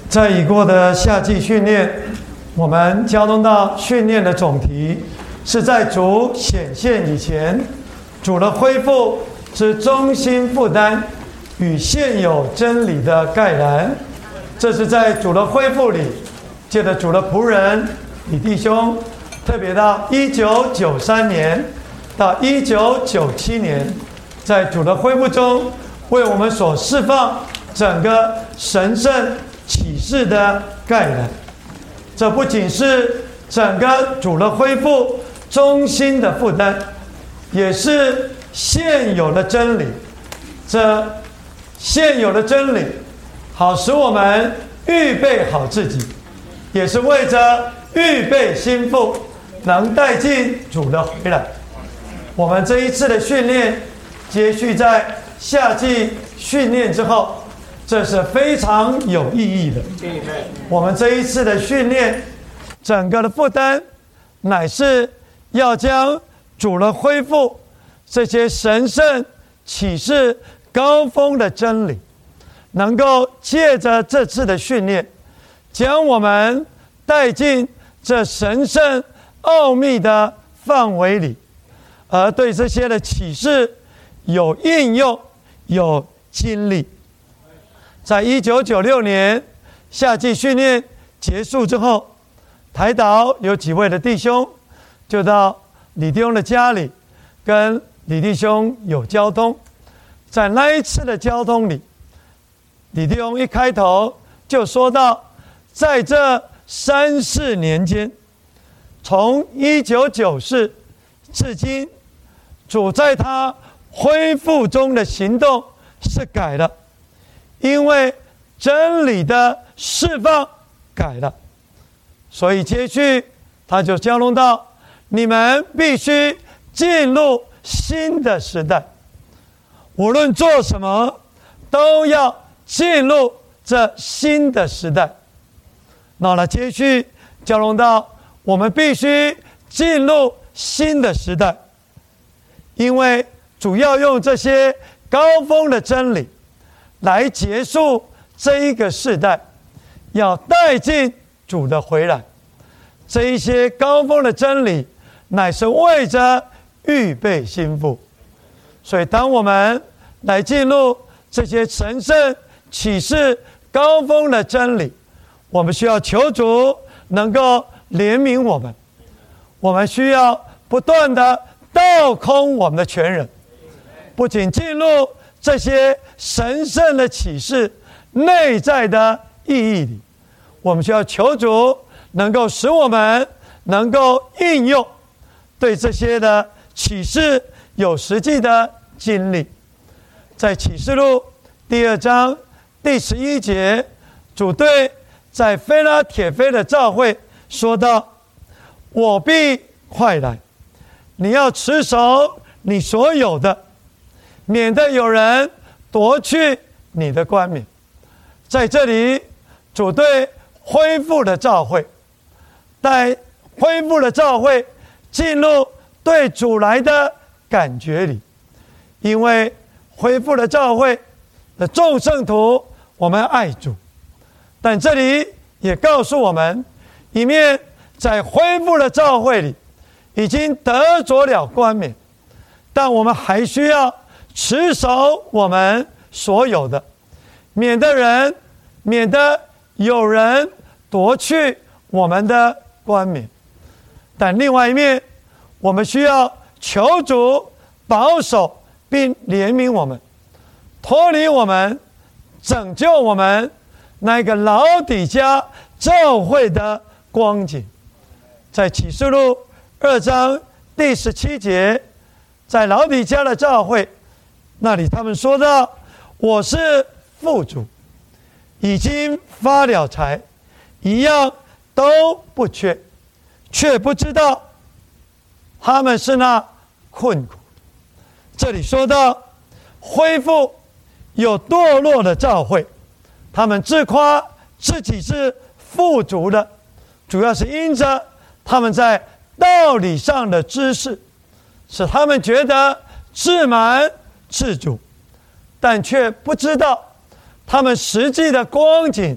在已过的夏季训练，我们交通到训练的总题是在主显现以前，主的恢复之中心负担与现有真理的概然。这是在主的恢复里，借着主的仆人李弟兄，特别到1993年到1997年，在主的恢复中，为我们所释放整个神圣启示的概然。这不仅是整个主的恢复中心的负担，也是现有的真理。这现有的真理，好使我们预备好自己，也是为着预备心腹，能带进主的回来。我们这一次的训练，接续在夏季训练之后，这是非常有意义的。我们这一次的训练，整个的负担，乃是要将主的恢复这些神圣启示高峰的真理，能够借着这次的训练，将我们带进这神圣奥秘的范围里，而对这些的启示有应用，有经历。在1996年夏季训练结束之后，台岛有几位的弟兄就到李弟兄的家里，跟李弟兄有交通。在那一次的交通里，李弟兄一开头就说到，在这3、4年间，从1994至今，主在他恢复中的行动是改了，因为真理的释放改了。所以接续他就交通到，你们必须进入新的时代，无论做什么都要进入这新的时代。那接续交通到，我们必须进入新的时代，因为主要用这些高峰的真理来结束这一个世代，要带进主的回来。这一些高峰的真理乃是为着预备心腹。所以当我们来进入这些神圣启示高峰的真理，我们需要求主能够怜悯我们，我们需要不断的倒空我们的全人，不仅进入这些神圣的启示内在的意义里，我们需要求主能够使我们能够应用，对这些的启示有实际的经历。在启示录第2章第11节，主对在非拉铁非的教会说道，我必快来，你要持守你所有的，免得有人夺去你的冠冕。在这里，主对恢复的教会，带恢复的教会进入对主来的感觉里，因为恢复的教会的众圣徒，我们爱主，但这里也告诉我们，一面在恢复的教会里已经得着了冠冕，但我们还需要持守我们所有的，免得有人夺去我们的冠冕。但另外一面，我们需要求主保守并怜悯我们，脱离我们，拯救我们那个老底嘉教会的光景。在启示录2章第17节，在老底嘉的教会那里，他们说到，我是父主，已经发了财，一样都不缺，却不知道他们是那困苦。这里说到恢复有堕落的教会，他们自夸自己是富足的，主要是因着他们在道理上的知识，使他们觉得自满自主，但却不知道他们实际的光景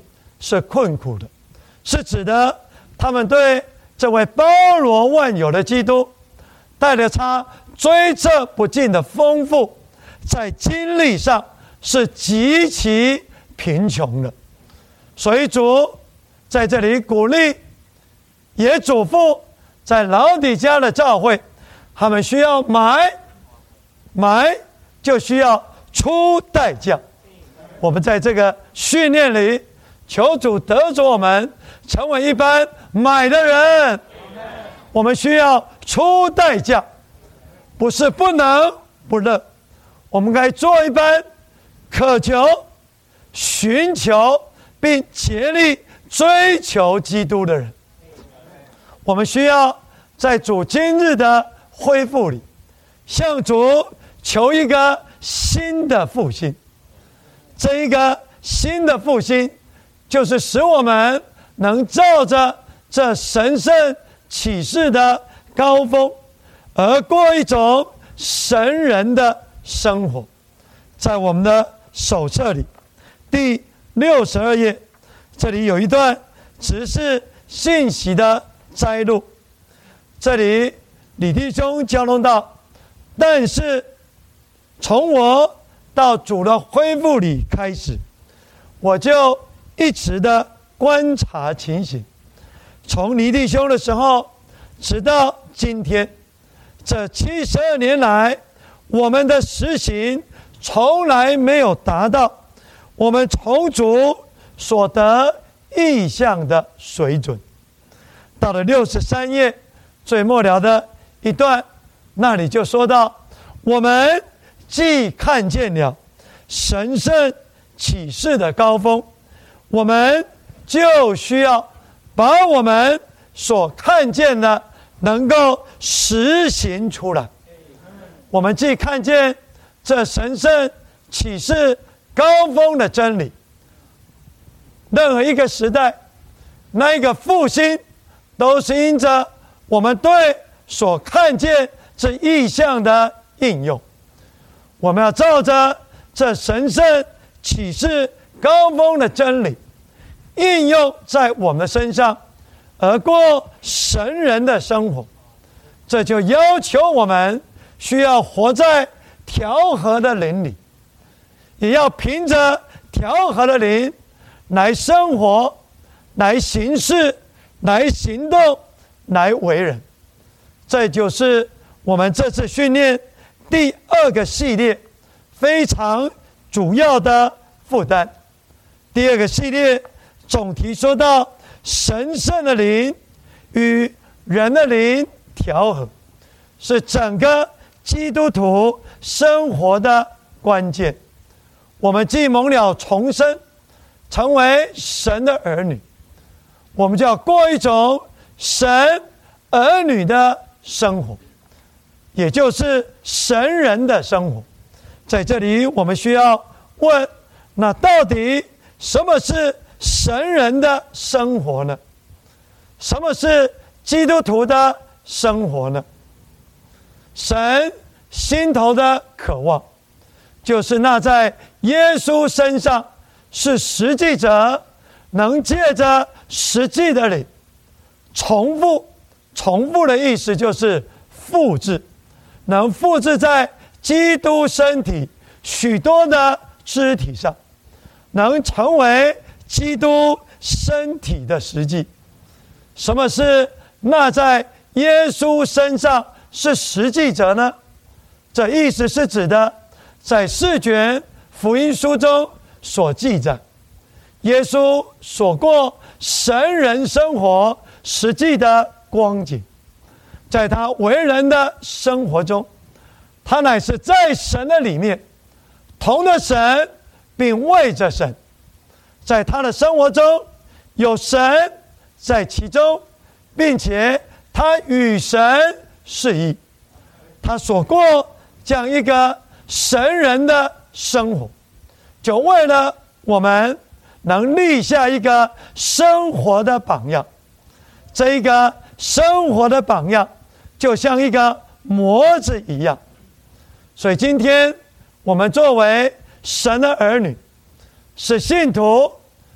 是困苦的，是指的他们对这位包罗万有的基督带着他追测不尽的丰富，在经历上是极其贫穷的。所以主在这里鼓励，也嘱咐在老底嘉的教会，他们需要买就需要出代价。我们在这个训练里，求主得着我们成为一般买的人。我们需要出代价，不是不能不乐，我们该做一般渴求、寻求并竭力追求基督的人。我们需要在主今日的恢复里，向主求一个新的复兴。这一个新的复兴，就是使我们能照着这神圣启示的高峰，而过一种神人的生活。在我们的手册里，第62页，这里有一段只是信息的摘录。这里李弟兄交通到，但是从我到主的恢复里开始，我就一直的观察情形，从李弟兄的时候直到今天，这72年来，我们的实行从来没有达到我们从主所得意向的水准。到了63页最末了的一段，那里就说到，我们既看见了神圣启示的高峰，我们就需要把我们所看见的能够实行出来。我们既看见这神圣启示高峰的真理，任何一个时代，那一个复兴都是因着我们对所看见这意象的应用。我们要照着这神圣启示高峰的真理应用在我们的身上，而过神人的生活。这就要求我们需要活在调和的灵里，也要凭着调和的灵来生活，来行事，来行动，来为人。这就是我们这次训练第2个系列非常主要的负担。第2个系列总题说到神圣的灵与人的灵调和，是整个基督徒生活的关键。我们既蒙了重生，成为神的儿女，我们就要过一种神儿女的生活，也就是神人的生活。在这里我们需要问，那到底什么是神人的生活呢？什么是基督徒的生活呢？神心头的渴望，就是那在耶稣身上是实际者，能借着实际的灵重复的意思就是复制，能复制在基督身体许多的肢体上，能成为基督身体的实际。什么是那在耶稣身上是实际者呢？这意思是指的，在4卷福音书中所记载，耶稣所过神人生活实际的光景。在他为人的生活中，他乃是在神的里面，同着神并为着神。在他的生活中有神在其中，并且他与神是一。他所过这样一个神人的生活，就为了我们能立下一个生活的榜样。这一个生活的榜样就像一个模子一样。所以今天我们作为神的儿女，是信徒，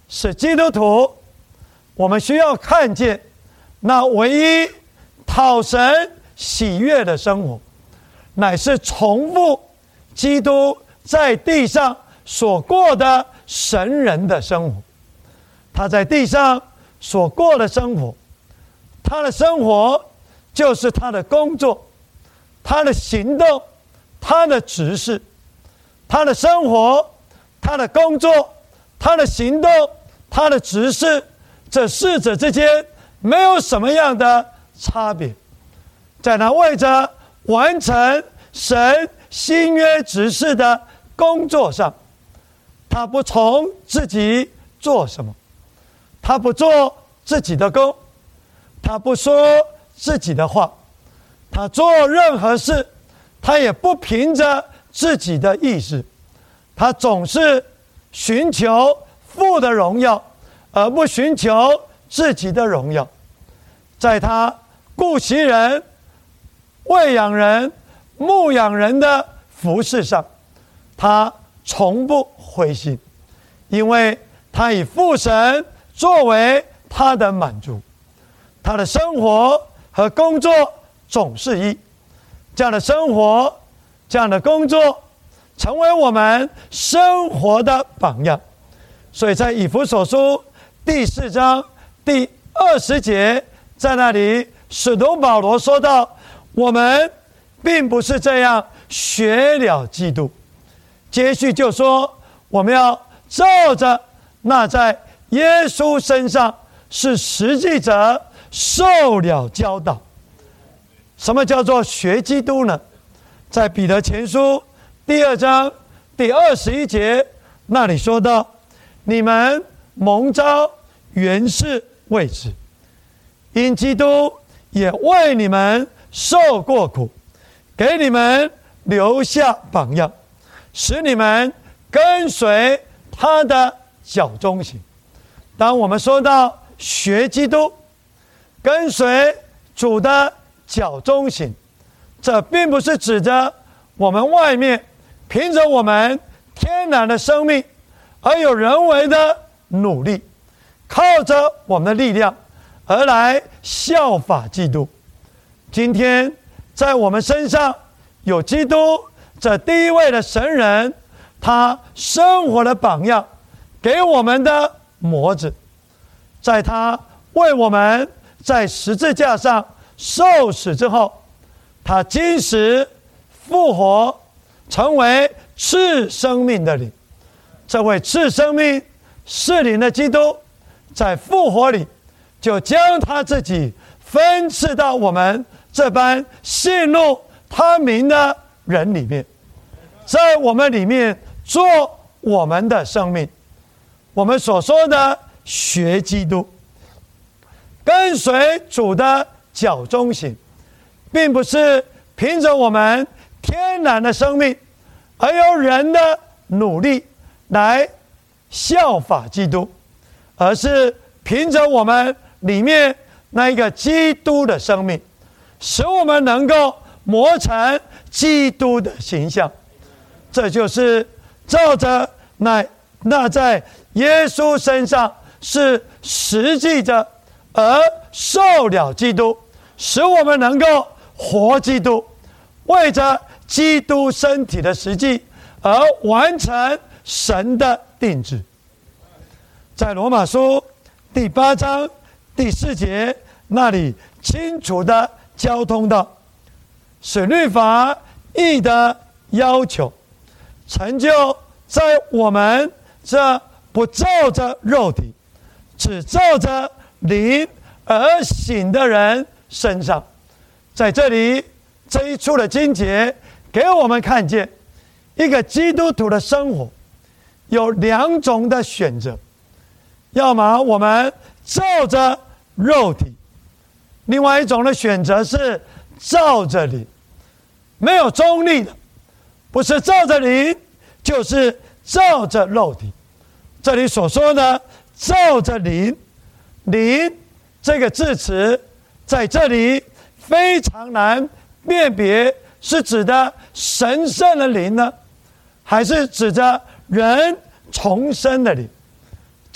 是基督徒，我们需要看见那唯一讨神喜悦的生活，乃是重复基督在地上所过的神人的生活。他在地上所过的生活，他的生活就是他的工作，他的行动，他的执事，他的生活，他的工作，他的行动，他的执事，这四者之间没有什么样的差别。在那为着完成神新约执事的工作上，他不从自己做什么，他不做自己的工，他不说自己的话，他做任何事，他也不凭着自己的意识，他总是寻求父的荣耀，而不寻求自己的荣耀。在他顾惜人、喂养人、牧养人的服事上，他从不灰心，因为他以父神作为他的满足。他的生活和工作总是一，这样的生活，这样的工作，成为我们生活的榜样。所以在以弗所书第4章第20节，在那里使徒保罗说到，我们并不是这样学了基督。接续就说，我们要照着那在耶稣身上是实际者受了教导。什么叫做学基督呢？在彼得前书第2章第21节那里说到，你们蒙召原是为此，因基督也为你们受过苦，给你们留下榜样，使你们跟随他的脚中行。当我们说到学基督，跟随主的脚中行，这并不是指着我们外面凭着我们天然的生命，而有人为的努力，靠着我们的力量而来效法基督。今天在我们身上有基督这第一位的神人，他生活的榜样，给我们的模子，在他为我们在十字架上受死之后，他今时复活，成为赐生命的灵。这位赐生命是灵的基督，在复活里就将他自己分赐到我们这般信入他名的人里面，在我们里面做我们的生命。我们所说的学基督，跟随主的脚中行，并不是凭着我们天然的生命，而由人的努力来效法基督，而是凭着我们里面那一个基督的生命，使我们能够磨成基督的形象。这就是照着那在耶稣身上是实际的而受了基督，使我们能够活基督，为着基督身体的实际而完成神的定制。在罗马书第8章第4节那里清楚的交通到，使律法义的要求成就在我们这不照着肉体，只照着灵而行的人身上。在这里这一处的经节给我们看见，一个基督徒的生活有2种的选择，要么我们照着肉体，另外一种的选择是照着灵。没有中立的，不是照着灵，就是照着肉体。这里所说的照着灵，灵这个字词在这里非常难辨别，是指的神圣的灵呢，还是指着人重生的灵？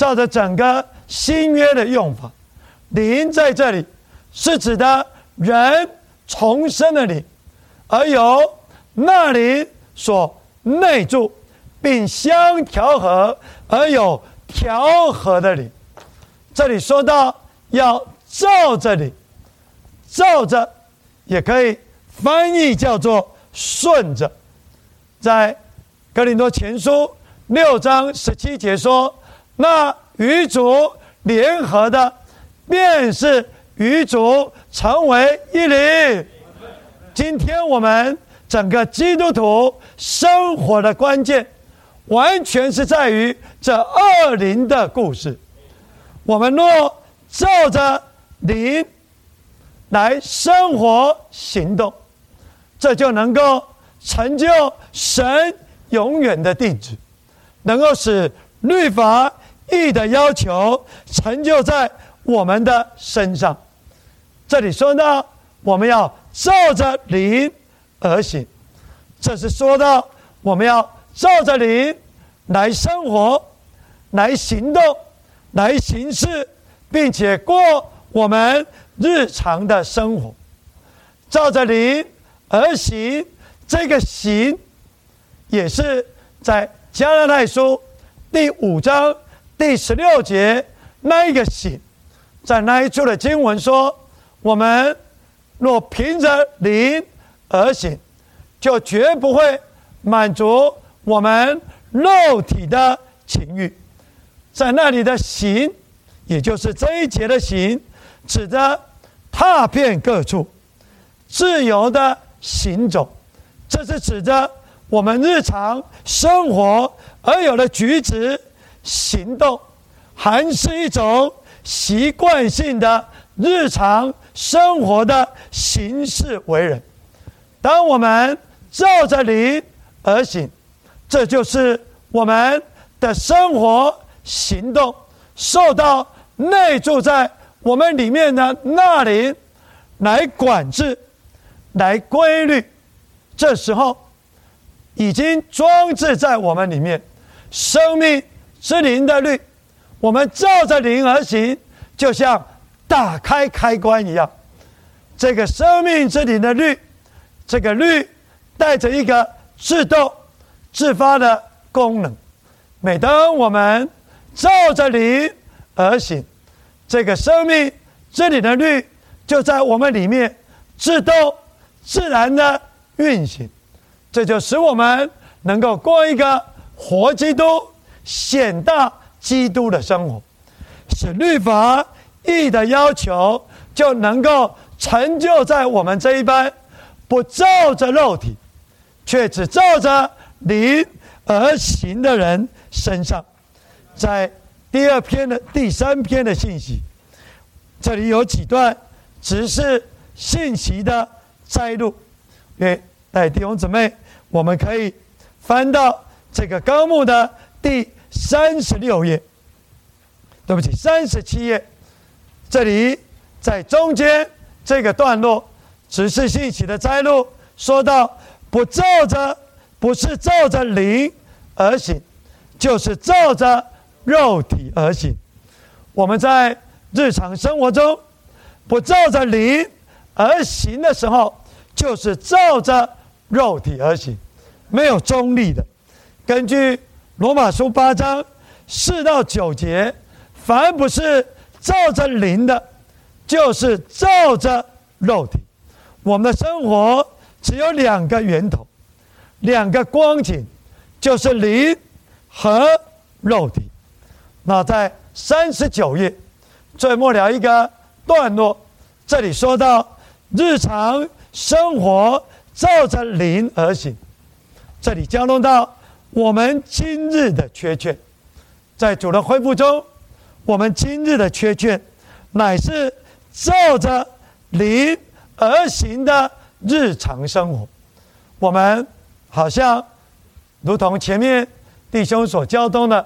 照着整个新约的用法，灵在这里是指的人重生的灵，而由那灵所内住，并相调和而有调和的灵。这里说到要照着灵，照着也可以翻译叫做顺着。在哥林多前书6章17节说，那与主联合的，便是与主成为一灵。今天我们整个基督徒生活的关键，完全是在于这二灵的故事。我们若照着灵来生活行动，这就能够成就神永远的定旨，能够使律法义的要求成就在我们的身上。这里说到我们要照着灵而行，这是说到我们要照着灵来生活，来行动，来行事，并且过我们日常的生活。照着灵而行，这个行也是在加拉太书第5章第16节那一个行。在那一处的经文说，我们若凭着灵而行，就绝不会满足我们肉体的情欲。在那里的行，也就是这一节的行，指的踏遍各处，自由的行走。这是指着我们日常生活而有的举止行动，还是一种习惯性的日常生活的行事为人。当我们照着灵而行，这就是我们的生活行动受到内住在我们里面的那灵来管制，来规律。这时候已经装置在我们里面生命之灵的律，我们照着灵而行，就像打开开关一样。这个生命之灵的律，这个律带着一个自动自发的功能。每当我们照着灵而行，这个生命之灵的律就在我们里面自动自然的运行，这就使我们能够过一个活基督、显大基督的生活，使律法义的要求就能够成就在我们这一班不照着肉体却只照着灵而行的人身上。在第3篇的信息，这里有几段只是信息的摘录。弟兄姊妹，我们可以翻到这个纲目的第36页，对不起，37页。这里在中间这个段落只是信息的摘录，说到不是照着灵而行，就是照着肉体而行。我们在日常生活中不照着灵而行的时候，就是照着肉体而行，没有中立的。根据罗马书8章4到9节，凡不是照着灵的，就是照着肉体。我们的生活只有2个源头，2个光景，就是灵和肉体。那在39页最末了一个段落，这里说到日常生活照着灵而行，这里交通到我们今日的缺欠。在主的恢复中，我们今日的缺欠乃是照着灵而行的日常生活。我们好像如同前面弟兄所交通的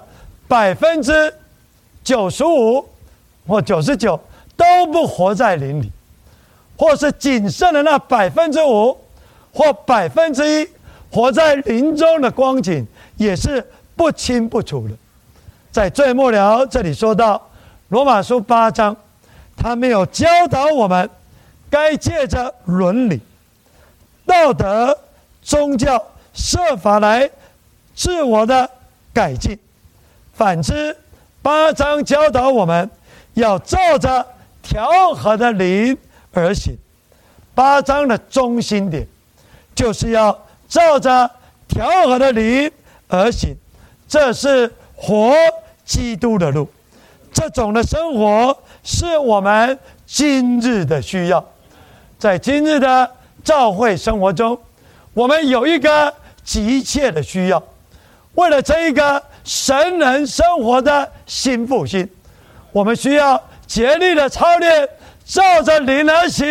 95%或99%都不活在灵里，或是仅剩的那5%或1%活在灵中的光景，也是不清不楚的。 在最末了这里说到罗马书8章，他没有教导我们该借着伦理、道德、宗教设法来自我的改进，反之8章教导我们要照着调和的灵而行。8章的中心点就是要照着调和的灵而行，这是活基督的路。这种的生活是我们今日的需要。在今日的教会生活中，我们有一个急切的需要，为了这一个神人生活的新复兴，我们需要竭力的操练，照着灵而行。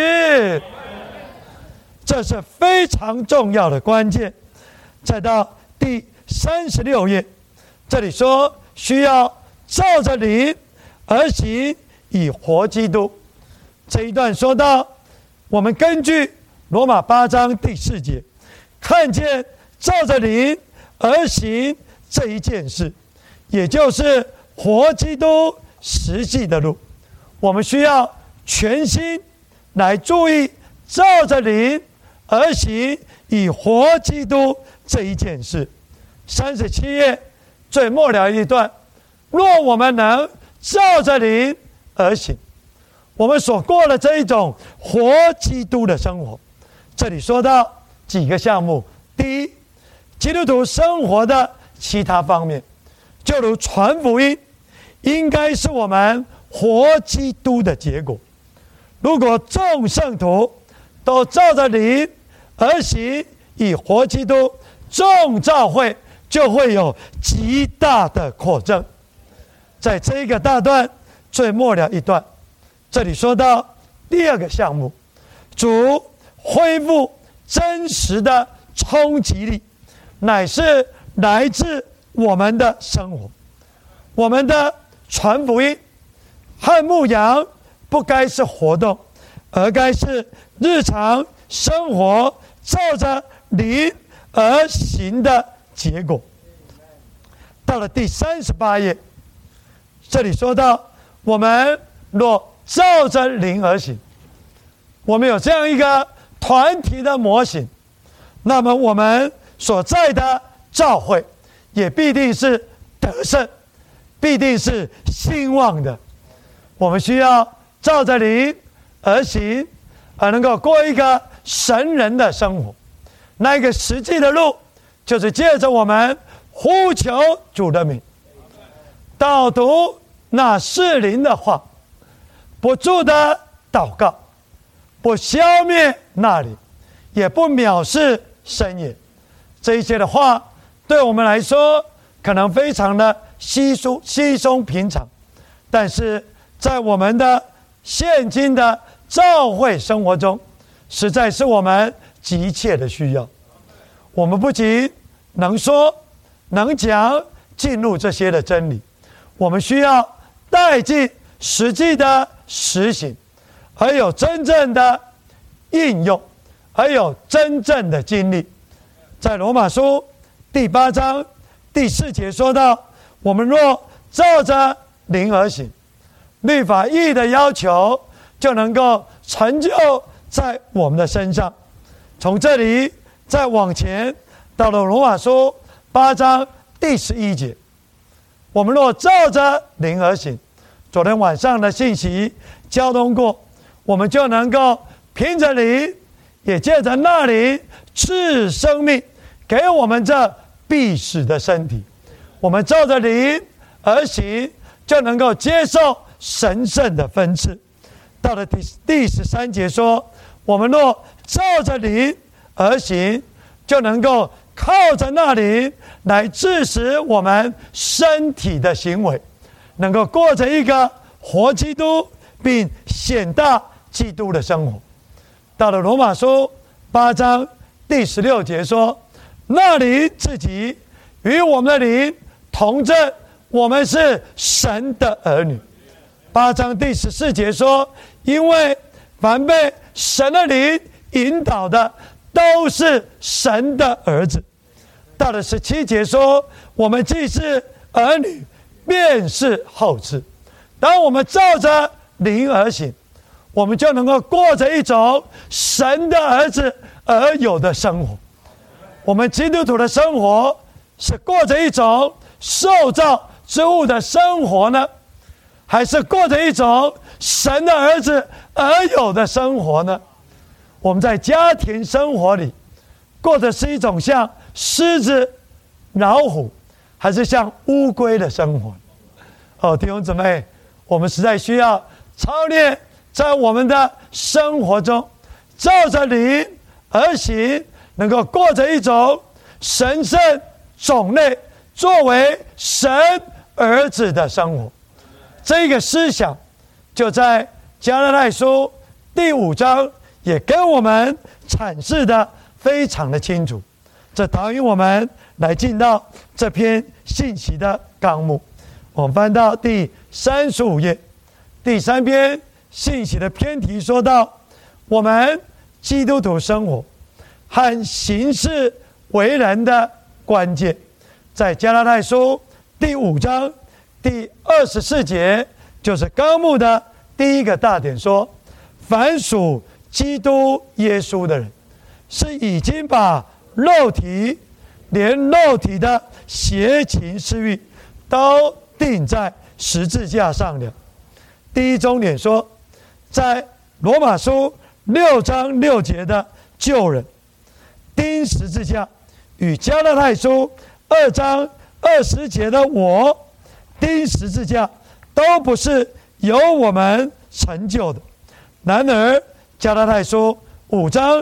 这是非常重要的关键。再到第36页，这里说需要照着灵而行，以活基督。这一段说到，我们根据罗马8章第4节，看见照着灵而行这一件事，也就是活基督实际的路。我们需要全心来注意照着灵而行，以活基督这一件事。37页最末了一段，若我们能照着灵而行，我们所过的这一种活基督的生活。这里说到几个项目。第一，基督徒生活的其他方面，就如传福音，应该是我们活基督的结果。如果众圣徒都照着灵而行，以活基督，众教会就会有极大的扩增。在这一个大段最末了一段，这里说到第二个项目，主恢复真实的冲击力，乃是来自我们的生活。我们的传福音和牧羊不该是活动，而该是日常生活照着灵而行的结果。到了第38页，这里说到，我们若照着灵而行，我们有这样一个团体的模型，那么我们所在的教会也必定是得胜，必定是兴旺的。我们需要照着灵而行，而能够过一个神人的生活。那一个实际的路，就是借着我们呼求主的名，导读那适灵的话，不住的祷告，不消灭那里，也不藐视深夜。这一些的话对我们来说可能非常的稀松平常，但是在我们的现今的教会生活中，实在是我们急切的需要。我们不仅能说能讲进入这些的真理，我们需要带进实际的实行，而有真正的应用，而有真正的经历。在罗马书第8章第4节说到，我们若照着灵而行，律法义的要求就能够成就在我们的身上。从这里再往前到了罗马书8章第11节，我们若照着灵而行，昨天晚上的信息交通过，我们就能够凭着灵，也借着那灵赐生命给我们这必死的身体。我们照着灵而行，就能够接受神圣的分赐。到了第13节说，我们若照着灵而行，就能够靠着那灵来致使我们身体的行为能够过着一个活基督并显大基督的生活。到了罗马书8章第16节说，那灵自己与我们的灵同证，我们是神的儿女。8章第14节说，因为凡被神的灵引导的，都是神的儿子。到了17节说，我们既是儿女， 便是后赐。当我们照着灵而行，我们就能够过着一种神的儿子而有的生活。我们基督徒的生活是过着一种受造之物的生活呢，还是过着一种神的儿子而有的生活呢？我们在家庭生活里过的是一种像狮子、老虎，还是像乌龟的生活？弟兄姊妹，我们实在需要操练，在我们的生活中照着灵而行，能够过着一种神圣种类作为神儿子的生活。这个思想就在加拉太书第5章也跟我们阐释的非常的清楚。这导引我们来进到这篇信息的纲目。我们翻到第35页，第3篇信息的篇题说到，我们基督徒生活和行事为人的关键。在加拉太书第5章第24节，就是纲目的第一个大点，说凡属基督耶稣的人，是已经把肉体连肉体的邪情私欲都钉在十字架上了。第一中点说，在罗马书6章6节的旧人钉十字架，与加拉太书2章20节的我钉十字架，都不是由我们成就的。然而加拉太书5章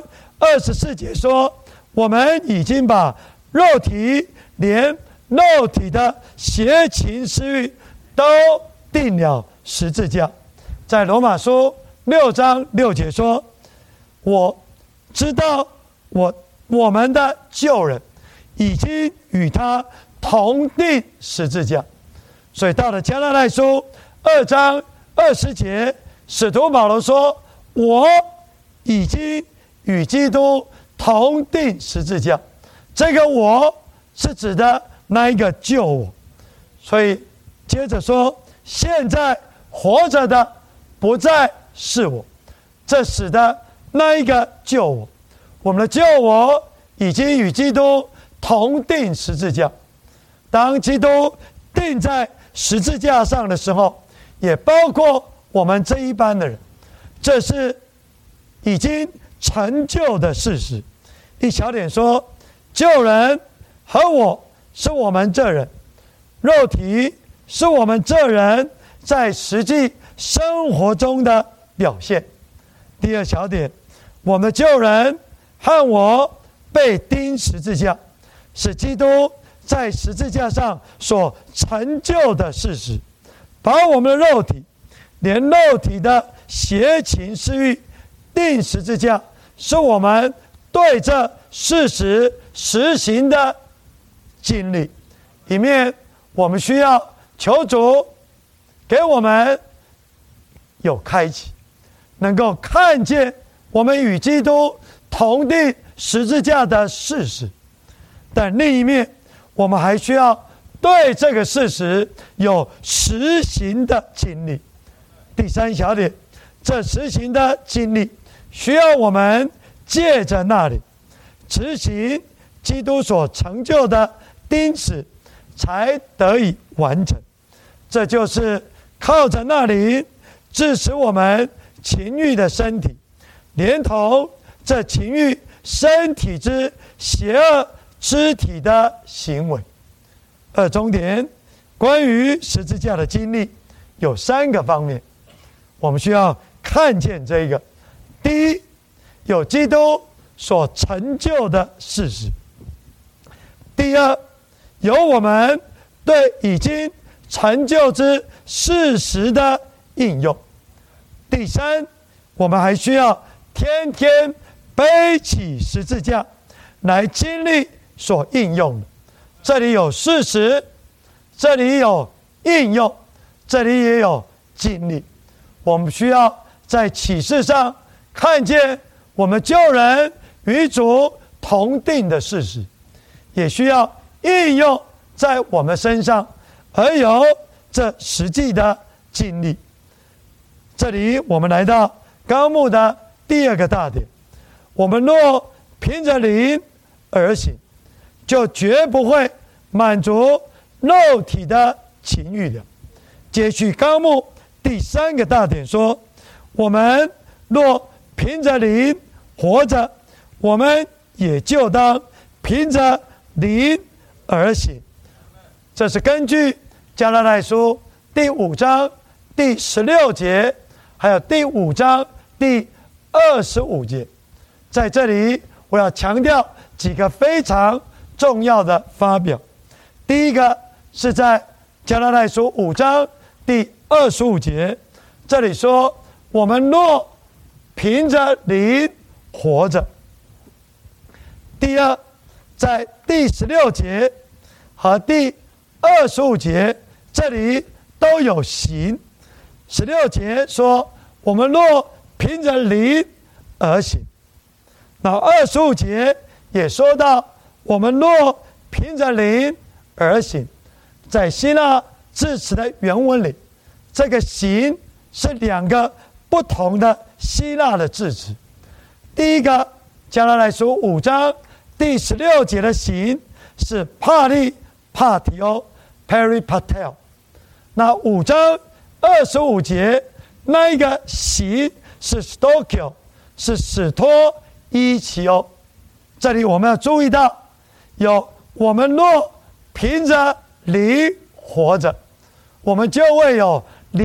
24节说，我们已经把肉体连肉体的邪情私欲都钉了十字架。在罗马书6章6节说，我知道我们的旧人已经与他同钉十字架。所以到了加拉太书2章20节，使徒保罗说，我已经与基督同钉十字架。这个我是指的那一个旧我。所以接着说，现在活着的不再是我，这使得那一个旧我，我们的旧我已经与基督同钉十字架。当基督钉在十字架上的时候，也包括我们这一般的人，这是已经成就的事实。一小点说，旧人和我是我们这人，肉体是我们这人在实际生活中的表现。第二小点，我们的旧人和我被钉十字架，是基督在十字架上所成就的事实，把我们的肉体连肉体的邪情私欲钉十字架，是我们对这事实实行的经历。一面我们需要求主给我们有开启，能够看见我们与基督同钉十字架的事实，但另一面我们还需要对这个事实有实行的经历。第三小点，这实行的经历需要我们借着那里执行基督所成就的钉死，才得以完成。这就是靠着那里致使我们情欲的身体，连同这情欲身体之邪恶肢体的行为。二中点，关于十字架的经历有3个方面，我们需要看见这个。第一，有基督所成就的事实；第二，有我们对已经成就之事实的应用；第三，我们还需要天天背起十字架来经历所应用的。这里有事实，这里有应用，这里也有经历。我们需要在启示上看见我们旧人与主同定的事实，也需要应用在我们身上，而有这实际的经历。这里我们来到纲目的第二个大点，我们若凭着灵而行，就绝不会满足肉体的情欲了。接续纲目第三个大点说，我们若凭着灵活着，我们也就当凭着灵而行。这是根据加拉太书第5章第16节，还有第5章第25节。在这里我要强调几个非常重要的发表。第一个是在加拉太书5章第25节，这里说我们若凭着灵活着。第二，在第16节和第25节，这里都有行。16节说我们若凭着灵而行，那25节也说到我们若凭着灵而行。在希腊字词的原文里，这个行是2个不同的希腊的字词。第一个加拉太书5章第16节的行是帕利帕提欧 peripatel， 那5章25节那一个行是 stokio 是史托伊奇欧。这里我们要注意到，有我们若凭着灵活着，我们就会有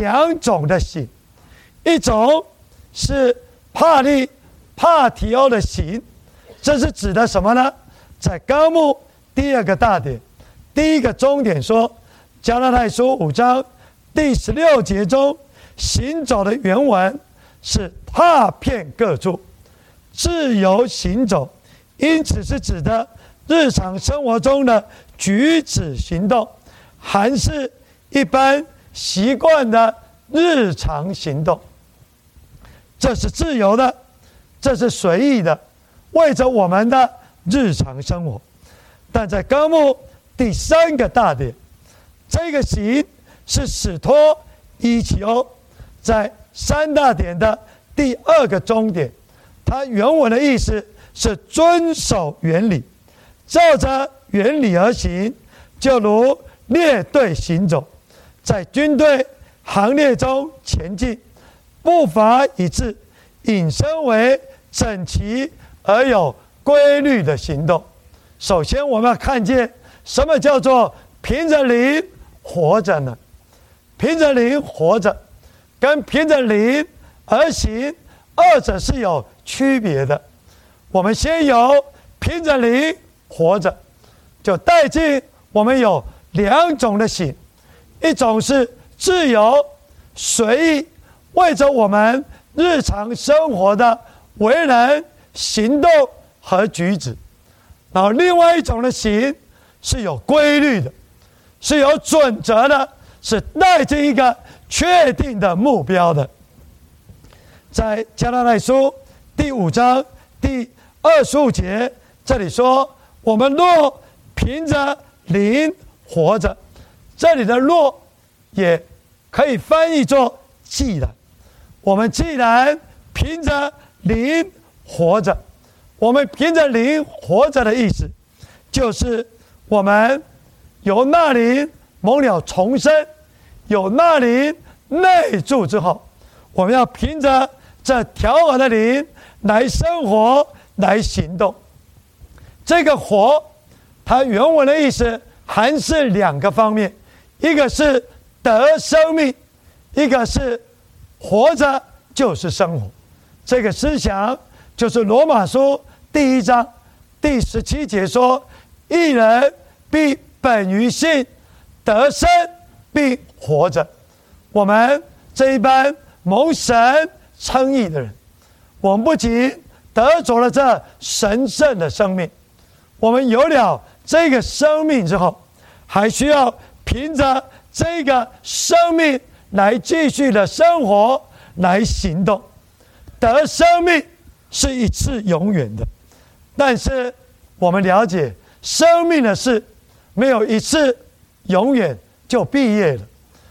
2种的行。一种是帕利帕提欧的行，这是指的什么呢？在纲目第2个大点，第1个中点说，加拉太书5章第16节中，行走的原文是踏遍各处，自由行走，因此是指的日常生活中的举止行动，还是一般习惯的日常行动。这是自由的，这是随意的，为着我们的日常生活。但在纲目第3个大点，这个行是史托伊奇欧，在3大点的第2个中点，它原文的意思是遵守原理，照着原理而行，就如列队行走，在军队行列中前进，步伐一致，引申为整齐而有规律的行动。首先我们要看见什么叫做凭着灵活着呢？凭着灵活着跟凭着灵而行，二者是有区别的。我们先有凭着灵活着，就带进我们有2种的行，一种是自由随意，为着我们日常生活的为人行动和举止。然后另外一种的行是有规律的，是有准则的，是带进一个确定的目标的。在加拉太书第5章第25节，这里说我们若凭着灵活着，这里的若也可以翻译作既然。我们既然凭着灵活着，我们凭着灵活着的意思，就是我们由那灵蒙了重生，有那灵内住之后，我们要凭着这调和的灵来生活，来行动。这个活，它原文的意思还是2个方面，一个是得生命，一个是活着就是生活。这个思想就是罗马书第1章第17节说，义人必本于信，得生并活着。我们这一班蒙神称义的人，我们不仅得着了这神圣的生命，我们有了这个生命之后，还需要凭着这个生命来继续的生活，来行动。得生命是一次永远的，但是我们了解生命的事没有一次永远就毕业了。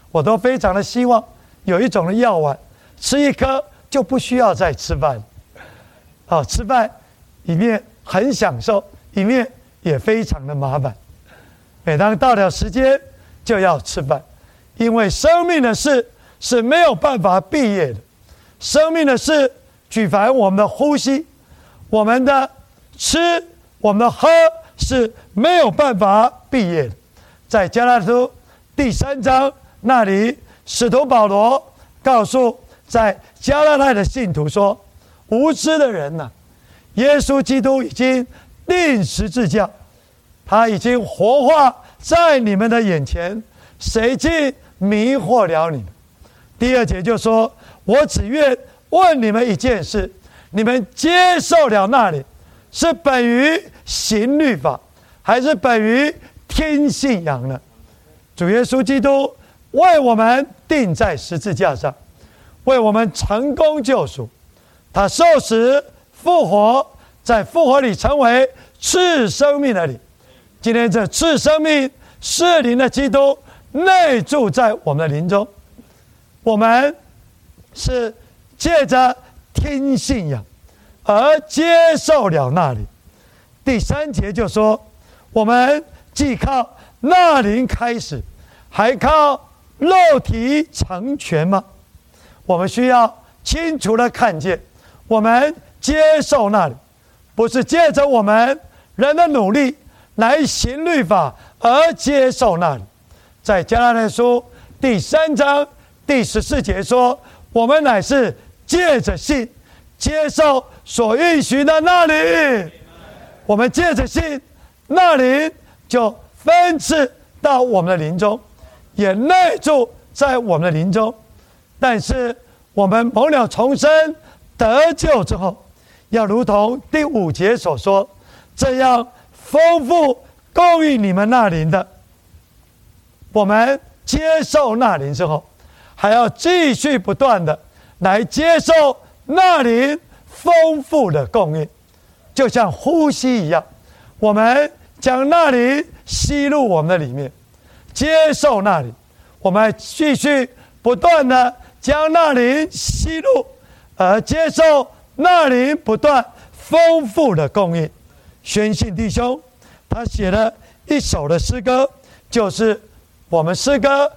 我都非常的希望有一种的药丸，吃一颗就不需要再吃饭。吃饭一面很享受，一面也非常的麻烦。每当到了时间就要吃饭，因为生命的事是没有办法毕业的。生命的事，举凡我们的呼吸、我们的吃、我们的喝，是没有办法毕业的。在加拉太书第3章那里，使徒保罗告诉在加拉太的信徒说：无知的人呐，耶稣基督已经钉十字架，他已经活化在你们的眼前，谁竟迷惑了你们？第2节就说：我只愿问你们一件事，你们接受了那里，是本于行律法，还是本于听信仰呢？主耶稣基督为我们钉在十字架上，为我们成功救赎，他受死复活，在复活里成为赐生命的灵。今天这赐生命是灵的基督内住在我们的灵中，我们是借着听信仰而接受了那灵。第3节就说：我们既靠那灵开始，还靠肉体成全吗？我们需要清楚的看见，我们接受那灵，不是借着我们人的努力来行律法而接受那灵。在加拉太书第3章第14节说：我们乃是借着信接受所应许的那灵。我们借着信，那灵就分赐到我们的灵中，也内住在我们的灵中。但是我们蒙了重生得救之后，要如同第5节所说，这样丰富供应你们那灵的。我们接受那灵之后，还要继续不断的来接受那灵丰富的供应，就像呼吸一样，我们将那灵吸入我们的里面，接受那灵，我们还继续不断的将那灵吸入，而接受那灵不断丰富的供应。宣信弟兄他写了一首的诗歌，就是我们诗歌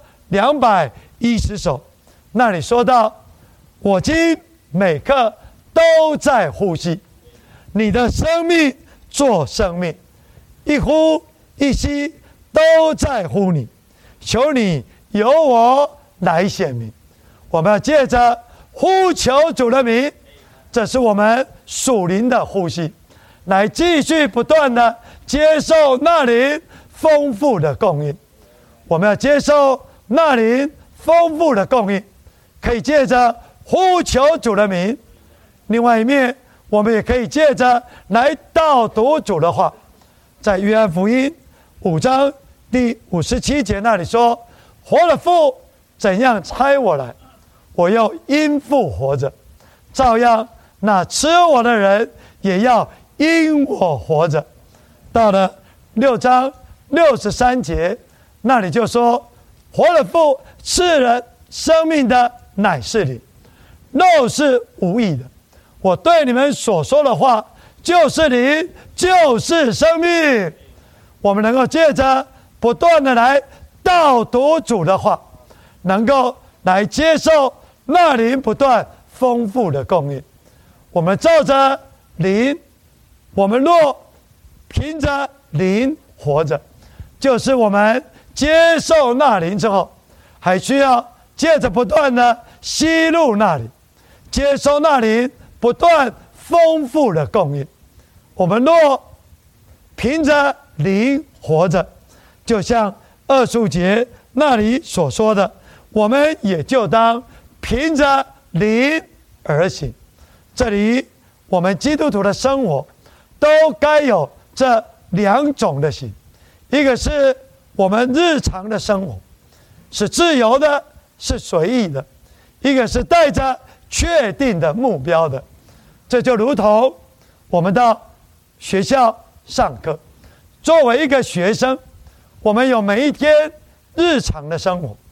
210首，那里说到：我今每刻都在呼吸，你的生命做生命，一呼一吸都在乎你，求你由我来显明。我们要借着呼求主的名，这是我们属灵的呼吸，来继续不断的接受那灵丰富的供应。我们要接受那灵丰富的供应，可以借着呼求主的名。另外一面，我们也可以借着来导读主的话。在约翰福音5章第57节那里说：活的父怎样差我来，我又因父活着，照样那吃我的人也要因我活着。到了6章63节那里就说：活的父赐人生命的乃是灵，肉是无益的。我对你们所说的话就是灵，就是生命。我们能够借着不断的来导读主的话，能够来接受那灵不断丰富的供应。我们照着灵，我们若凭着灵活着，就是我们接受那灵之后，还需要借着不断的吸入那灵，接受那灵不断丰富的供应。我们若凭着灵活着，就像25节那里所说的，我们也就当凭着灵而行。这里我们基督徒的生活都该有这2种的行，一个是我们日常的生活是自由的，是随意的；一个是带着确定的目标的。这就如同我们到学校上课，作为一个学生，我们有每一天日常的生活，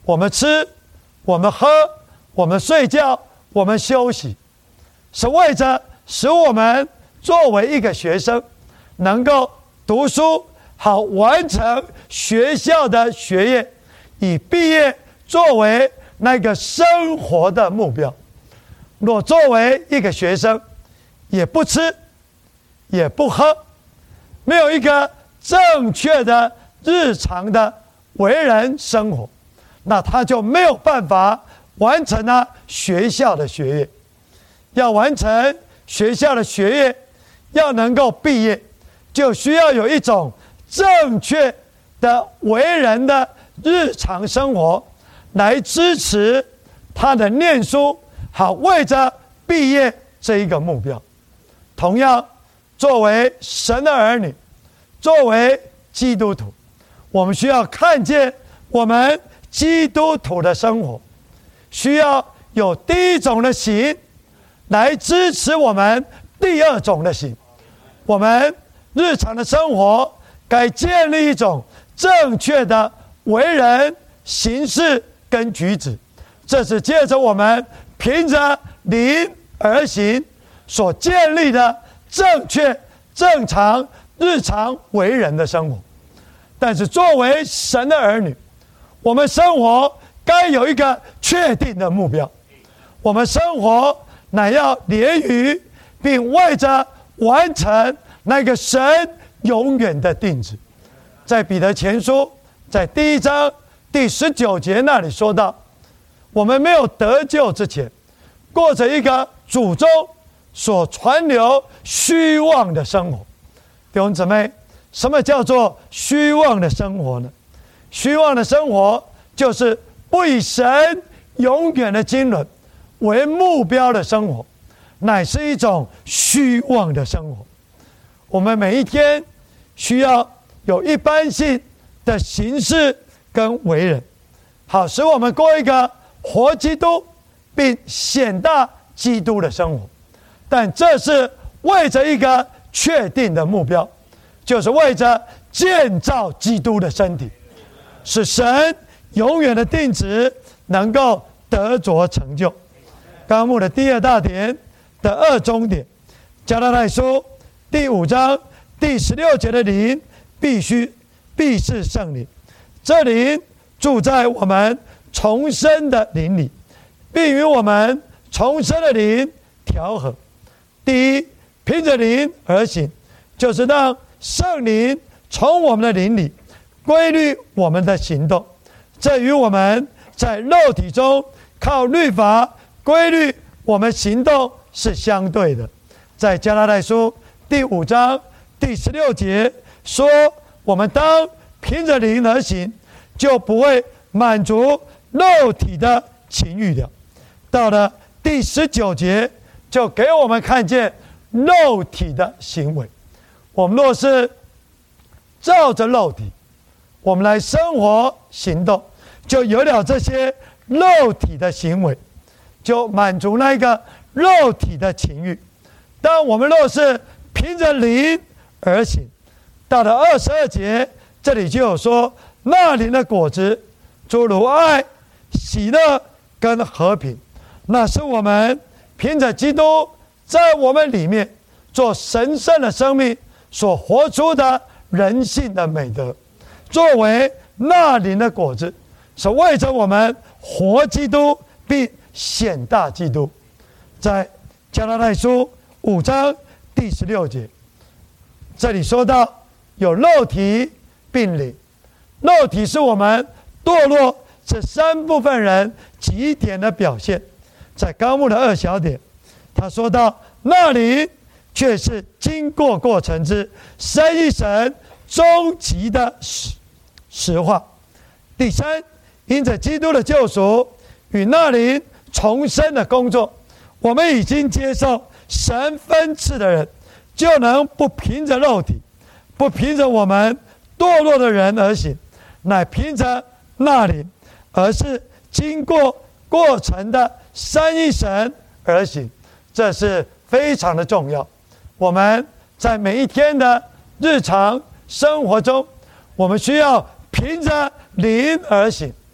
我们吃，我们喝，我们睡觉，我们休息，是为着使我们作为一个学生，能够读书，好完成学校的学业，以毕业作为那个生活的目标。若作为一个学生，也不吃，也不喝，没有一个正确的日常的为人生活，那他就没有办法完成学校的学业。要完成学校的学业，要能够毕业，就需要有一种正确的为人的日常生活来支持他的念书，好为着毕业这一个目标。同样，作为神的儿女，作为基督徒，我们需要看见我们基督徒的生活需要有第一种的行来支持我们第二种的行。我们日常的生活该建立一种正确的为人行事跟举止，这是借着我们凭着灵而行所建立的正确正常日常为人的生活。但是作为神的儿女，我们生活该有一个确定的目标，我们生活乃要连于并为着完成那个神永远的定旨。在彼得前书在第1章第19节那里说到，我们没有得救之前，过着一个祖宗所传流虚妄的生活。弟兄姊妹，什么叫做虚妄的生活呢？虚妄的生活就是不以神永远的经纶为目标的生活，乃是一种虚妄的生活。我们每一天需要有一般性的行事跟为人，好使我们过一个活基督并显大基督的生活。但这是为着一个确定的目标，就是为着建造基督的身体，使神永远的定旨能够得着成就。纲目的第2大点的2中点，加拉太书第5章第16节的灵必是圣灵，这灵住在我们重生的灵里，并与我们重生的灵调和。第一，凭着灵而行，就是让圣灵从我们的灵里规律我们的行动，这与我们在肉体中靠律法规律我们行动是相对的。在加拉太书第5章第16节说，我们当凭着灵而行，就不会满足肉体的情欲了。到了第19节就给我们看见肉体的行为。我们若是照着肉体我们来生活行动，就有了这些肉体的行为，就满足那个肉体的情欲。但我们若是凭着灵而行，到了22节这里就有说，那灵的果子诸如爱、喜乐跟和平，那是我们凭着基督在我们里面做神圣的生命所活出的人性的美德。作为那灵的果子，是为着我们活基督并显大基督。在加拉太书5章第16节，这里说到有肉体并灵。肉体是我们堕落这3部分人极点的表现。在纲目的2小点，他说到那灵却是经过过程之三一神终极的实化。第3，因着基督的救赎与那灵重生的工作，我们已经接受神分赐的人，就能不凭着肉体，不凭着我们堕落的人而行，乃凭着那灵，而是经过过程的三一神而行。这是非常的重要。我们在每一天的日常生活中，我们需要凭着灵而行。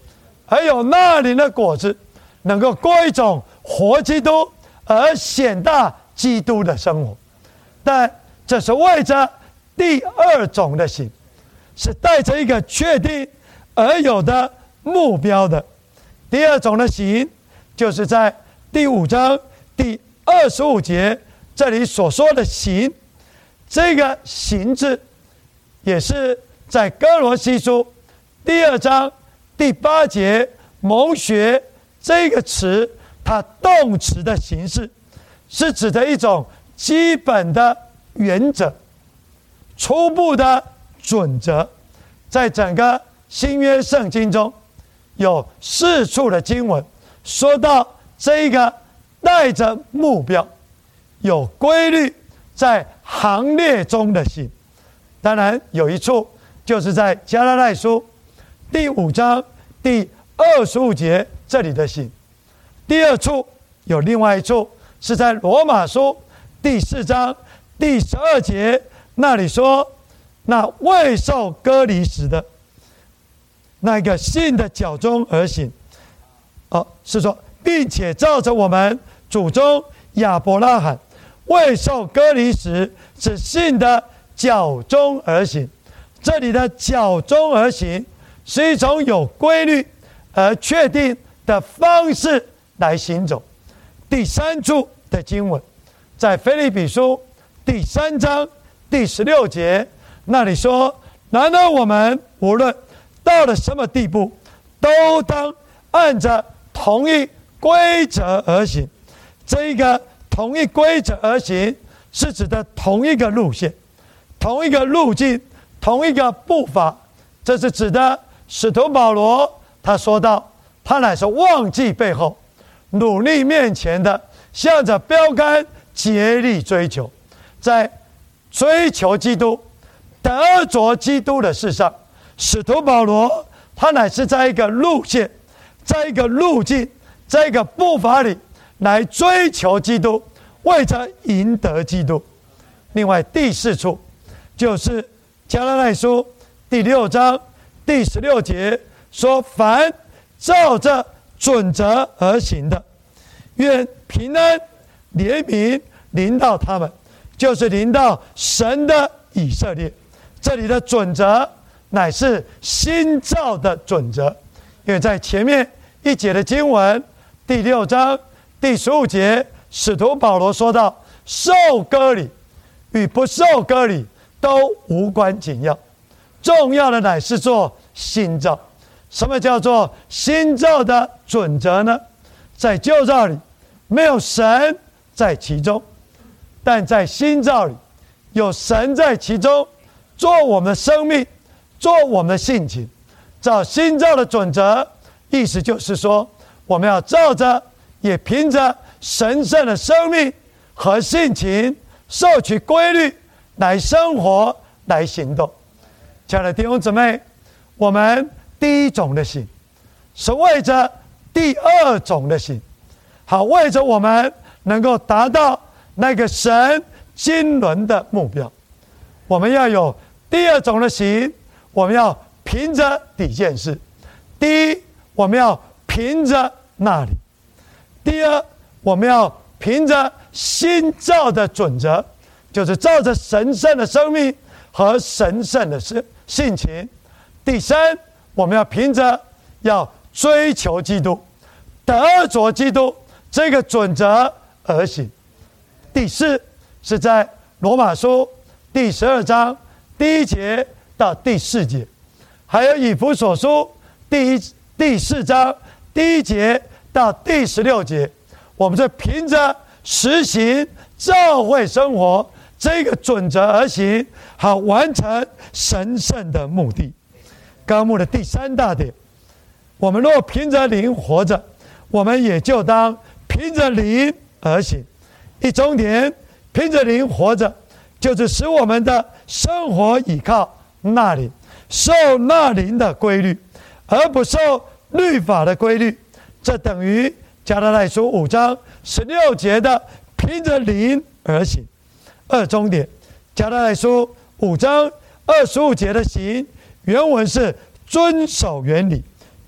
而有那灵的果子，能够过一种活基督而显大基督的生活。但这是为着第二种的行，是带着一个确定而有的目标的。第二种的行，就是在第5章第25节这里所说的行。这个行字也是在哥罗西书第2章第8节蒙学这个词，它动词的形式，是指的一种基本的原则、初步的准则。在整个新约圣经中，有4处的经文说到这个带着目标、有规律在行列中的行。当然有一处就是在加拉太书第5章第25节这里的行。第二处有另外一处是在罗马书第4章第12节那里说，那未受割礼时的那个信的脚中而行。是说并且照着我们祖宗亚伯拉罕未受割礼时是信的脚中而行。这里的脚中而行是一种有规律而确定的方式来行走。第3处的经文在腓立比书第3章第16节那里说，然而我们无论到了什么地步，都当按着同一规则而行。这一个同一规则而行，是指的同一个路线、同一个路径、同一个步伐。这是指的使徒保罗，他说到，他乃是忘记背后，努力面前的，向着标杆竭力追求。在追求基督、得着基督的事上，使徒保罗他乃是在一个路线、在一个路径、在一个步伐里来追求基督，为着赢得基督。另外第4处就是加拉太书第6章第16节说，凡照着准则而行的，愿平安怜悯临到他们，就是临到神的以色列。这里的准则乃是新造的准则，因为在前面一节的经文第6章第15节，使徒保罗说到，受割礼与不受割礼都无关紧要，重要的乃是做新造。什么叫做新造的准则呢？在旧造里没有神在其中，但在新造里有神在其中，做我们的生命，做我们的性情。照新造的准则，意思就是说，我们要照着，也凭着神圣的生命和性情，受取规律来生活，来行动。亲爱的弟兄姊妹，我们第一种的行是为着第二种的行，好为着我们能够达到那个神经纶的目标。我们要有第二种的行，我们要凭着第一件事。第一，我们要凭着那里；第二，我们要凭着新造的准则，就是照着神圣的生命和神圣的性情。第三，我们要凭着要追求基督、得着基督这个准则而行。第四，是在罗马书第12章第1节到第4节，还有以弗所书第4章第1节到第16节，我们就凭着实行教会生活这个准则而行，好完成神圣的目的。纲目的第3大点，我们若凭着灵活着，我们也就当凭着灵而行。一终点，凭着灵活着，就是使我们的生活倚靠那灵，受那灵的规律，而不受律法的规律。这等于加拉太书5章16节的凭着灵而行。二终点，加拉太书5章25节的行，原文是遵守原理，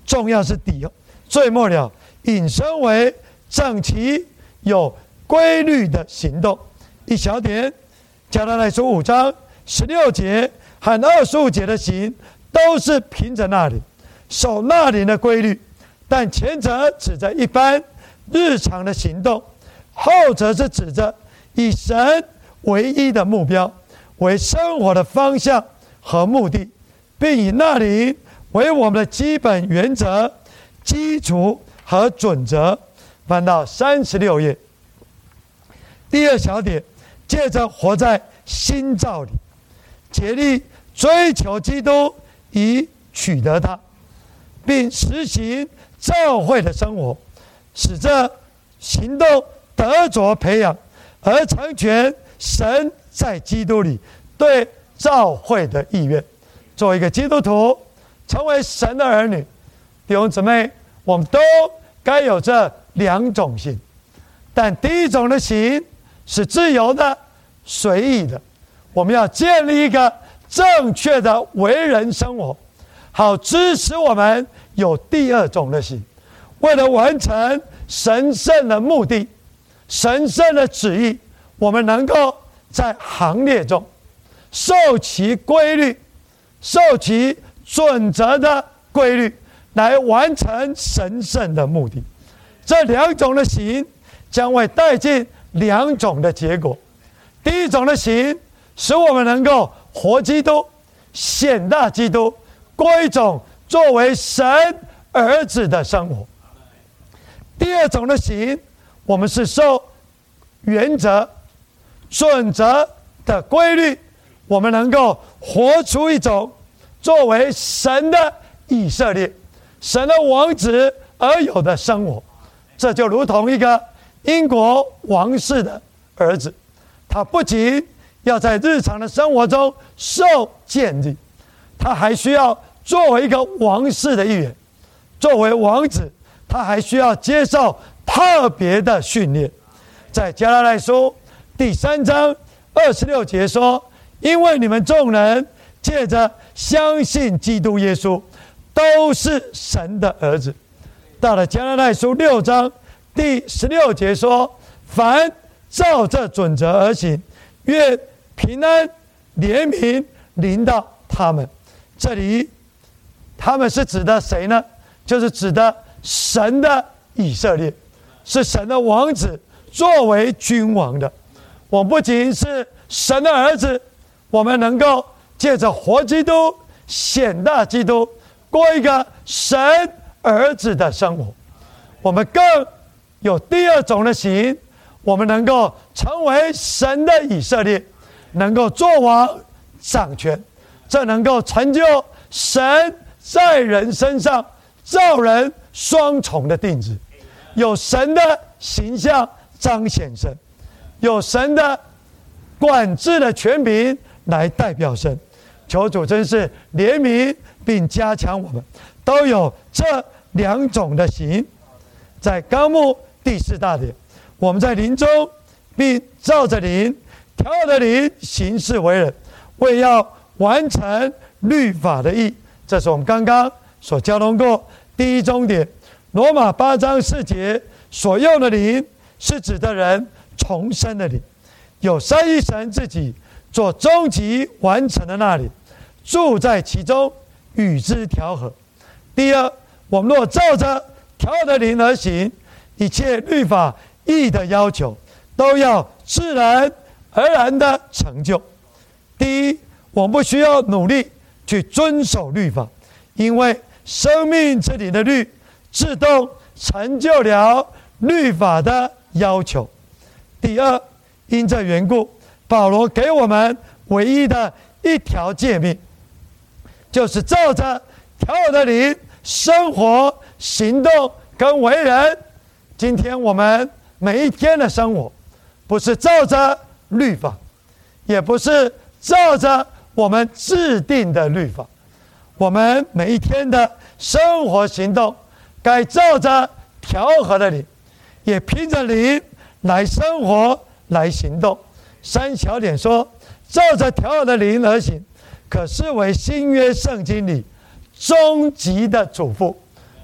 重要是底，最末了引申为整齐有规律的行动。一小点，加拉太书5章16节和25节的行，都是凭着那灵，守那灵的规律。但前者指着一般日常的行动，后者是指着以神为一的目标，为生活的方向和目的，并以那灵为我们的基本原则、基础和准则。翻到36页，第二小点，借着活在新造里，竭力追求基督，以取得他，并实行教会的生活，使这行动得着培养，而成全神在基督里对教会的意愿。作为一个基督徒，成为神的儿女，弟兄姊妹，我们都该有这两种行。但第一种的行是自由的、随意的，我们要建立一个正确的为人生活，好支持我们有第二种的行。为了完成神圣的目的、神圣的旨意，我们能够在行列中受其规律、受其准则的规律，来完成神圣的目的。这两种的行将会带进两种的结果。第一种的行使我们能够活基督、显大基督，过一种作为神儿子的生活。第二种的行，我们是受原则、准则的规律，我们能够活出一种作为神的以色列、神的王子而有的生活。这就如同一个英国王室的儿子，他不仅要在日常的生活中受建立，他还需要作为一个王室的一员，作为王子，他还需要接受特别的训练。在加拉太书第3章26节说，因为你们众人借着相信基督耶稣，都是神的儿子。到了加拉太书6章第16节说，凡照这准则而行，愿平安怜悯临到他们。这里他们是指的谁呢？就是指的神的以色列，是神的王子，作为君王的。我不仅是神的儿子，我们能够借着活基督、显大基督，过一个神儿子的生活。我们更有第二种的行，我们能够成为神的以色列，能够做王掌权，这能够成就神在人身上造人双重的定旨，有神的形象彰显神，有神的管制的权柄来代表神。求主真是怜悯并加强我们，都有这两种的行。在纲目第4大点，我们在灵中并照着灵，调和的灵行事为人，为要完成律法的义。这是我们刚刚所交通过第一重点。罗马8章4节所用的灵，是指的人重生的灵，有三一神自己做终极完成的那灵，住在其中，与之调和。第二，我们若照着调和的灵而行，一切律法义的要求都要自然而然的成就。第一，我们不需要努力去遵守律法，因为生命之灵的律自动成就了律法的要求。第二，因这缘故，保罗给我们唯一的一条诫命，就是照着调和的灵生活、行动跟为人。今天我们每一天的生活，不是照着律法，也不是照着我们制定的律法，我们每一天的生活行动该照着调和的灵，也凭着灵来生活、来行动。3小点说，照着调和的灵而行，可视为新约圣经里终极的嘱咐。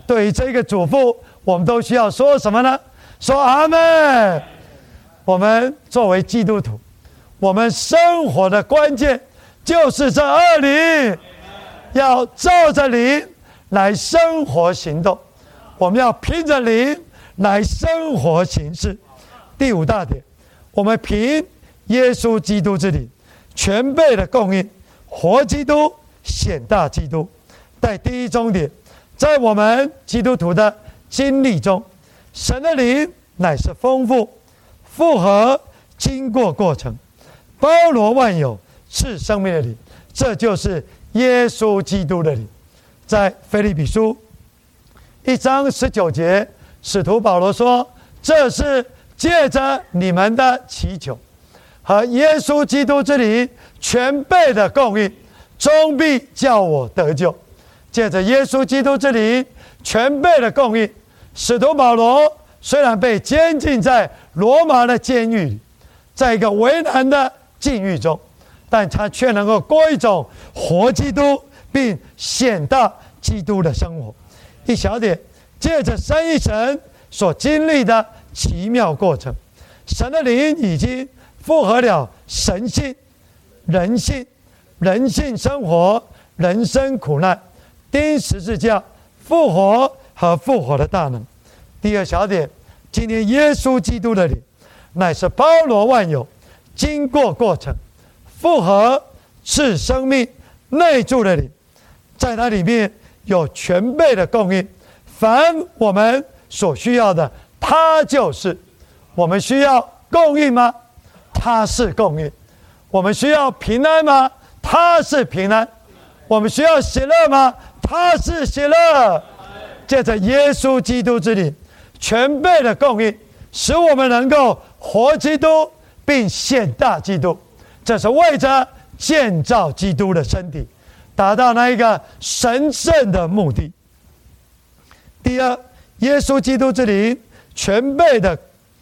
对于这个嘱咐，我们都需要说什么呢？说阿们。我们作为基督徒，我们生活的关键就是这二灵，要照着灵来生活行动，我们要凭着灵来生活行事。第五大点，我们凭耶稣基督之灵全备的供应，活基督显大基督。在第一重点，在我们基督徒的经历中，神的灵乃是丰富、复合、经过过程、包罗万有、是生命的灵，这就是耶稣基督的灵。在腓立比书1章19节，使徒保罗说：“这是借着你们的祈求和耶稣基督之灵全备的供应，终必叫我得救。”借着耶稣基督之灵全备的供应，使徒保罗虽然被监禁在罗马的监狱里，在一个为难的境遇中，但他却能够过一种活基督并显大基督的生活。一小点，借着三一神所经历的奇妙过程，神的灵已经复合了神性、人性、人性生活、人生苦难、钉十字架、复活和复活的大能。第二小点，今天耶稣基督的灵乃是包罗万有、经过过程、复合、是生命、内住的灵，在它里面有全备的供应，凡我们所需要的，它就是。我们需要供应吗？它是供应。我们需要平安吗？它是平安。我们需要喜乐吗？它是喜乐。借着耶稣基督之灵全备的供应，使我们能够活基督并显大基督，这是为着建造基督的身体，达到那一个神圣的目的。第二，耶稣基督之灵全备的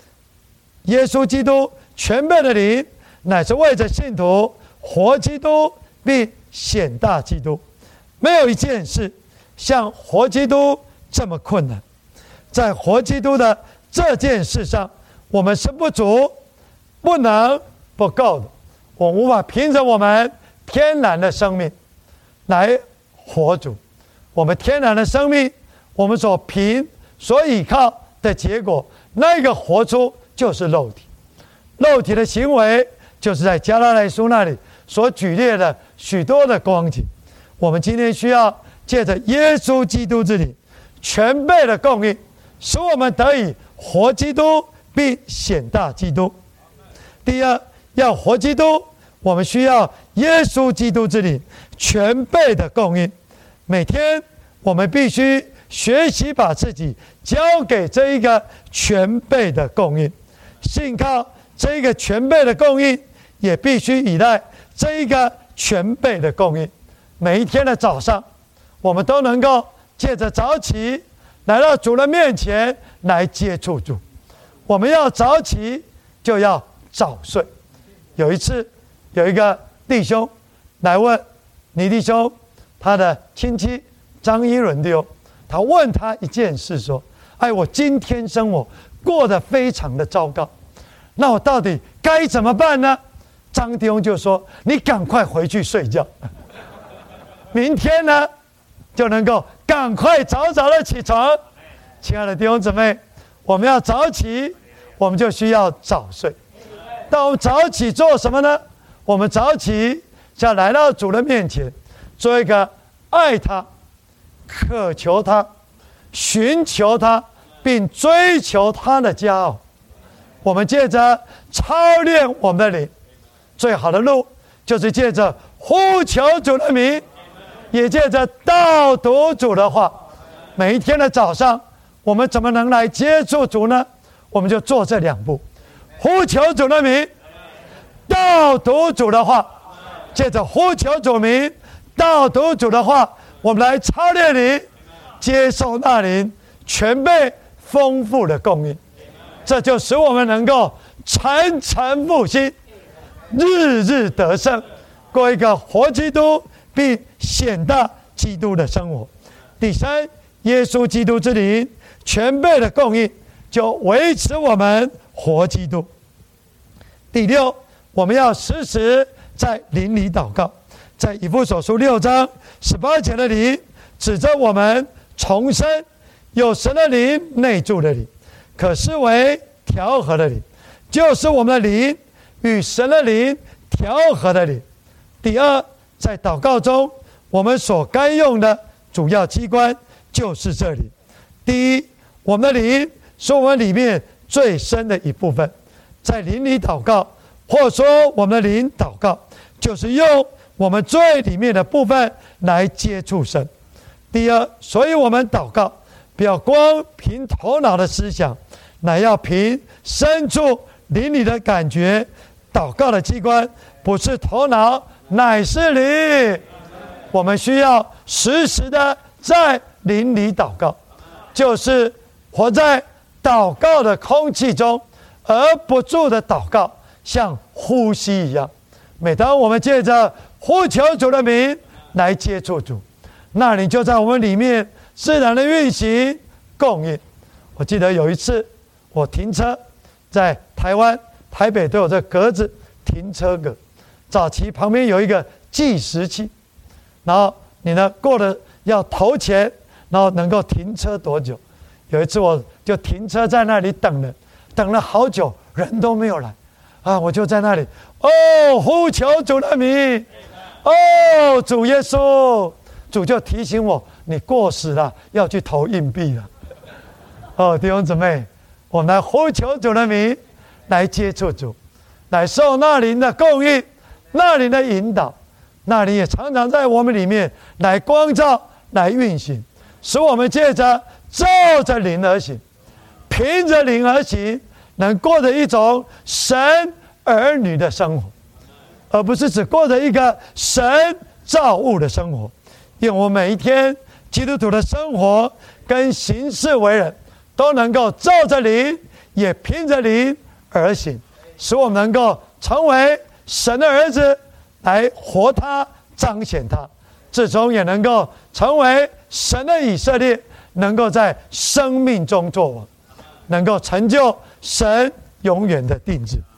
灵，乃是为着信徒活基督并显大基督。没有一件事像活基督这么困难。在活基督的这件事上，我们是不足、不能、不够的。我们无法凭着我们天然的生命来活主。我们天然的生命，我们所依靠的结果，那个活出就是肉体。肉体的行为，就是在加拉太书那里所举列的许多的光景。我们今天需要借着耶稣基督之灵全备的供应，使我们得以活基督并显大基督。第二，要活基督，我们需要耶稣基督之灵全备的供应。每天我们必须学习把自己交给这一个全备的供应，信靠这一个全备的供应，也必须依赖这一个全备的供应。每一天的早上，我们都能够借着早起来到主的面前来接触主。我们要早起，就要早睡。有一次，有一个弟兄来问倪弟兄他的亲戚张一伦弟兄，他问他一件事说：“我今天生活过得非常的糟糕，那我到底该怎么办呢？”张弟兄就说：“你赶快回去睡觉，明天呢就能够赶快早早的起床。”亲爱的弟兄姊妹，我们要早起，我们就需要早睡。但我们早起做什么呢？我们早起就要来到主的面前，做一个爱他、渴求他、寻求他并追求他的家哦。我们借着操练我们的灵，最好的路就是借着呼求主的名，也借着道读主的话。每一天的早上，我们怎么能来接触主呢？我们就做这两步：呼求主的名，道读主的话。借着呼求主名，道读主的话，我们来操练灵，接受那灵全备丰富的供应。这就使我们能够沉沉复兴，日日得胜，过一个活基督并显大基督的生活。第三， 耶稣基督之灵全备的供应，就维持我们活基督。第六，我们要时时在灵里祷告。在以弗所书6章18节的灵，指着我们重生，有神的灵内住的灵，可视为调和的灵，就是我们的灵与神的灵调和的灵。第二，在祷告中，我们所该用的主要机关就是这里。第一，我们的灵是我们里面最深的一部分，在灵里祷告，或说我们的灵祷告，就是用我们最里面的部分来接触神。第二，所以我们祷告不要光凭头脑的思想，乃要凭深处灵里的感觉。祷告的机关不是头脑，乃是灵。我们需要时时的在灵里祷告，就是活在祷告的空气中，而不住的祷告，像呼吸一样。每当我们借着呼求主的名来接触主，那灵就在我们里面自然的运行供应。我记得有一次我停车，在台湾台北都有这格子停车格，早期旁边有一个计时器，然后你呢过了要投钱，然后能够停车多久。有一次我就停车在那里等了好久，人都没有来啊，我就在那里呼求主的名，主耶稣，主就提醒我，你过时了，要去投硬币了。弟兄姊妹，我们来呼求主的名，来接触主，来受那灵的供应，那灵的引导，那灵也常常在我们里面来光照，来运行，使我们借着照着灵而行，凭着灵而行，能过着一种神儿女的生活，而不是只过着一个神造物的生活。愿我每一天基督徒的生活跟行事为人，都能够照着灵，也凭着灵而行，使我们能够成为神的儿子，来活他，彰显他，最终也能够成为神的以色列，能够在生命中作王，能够成就神永远的定制。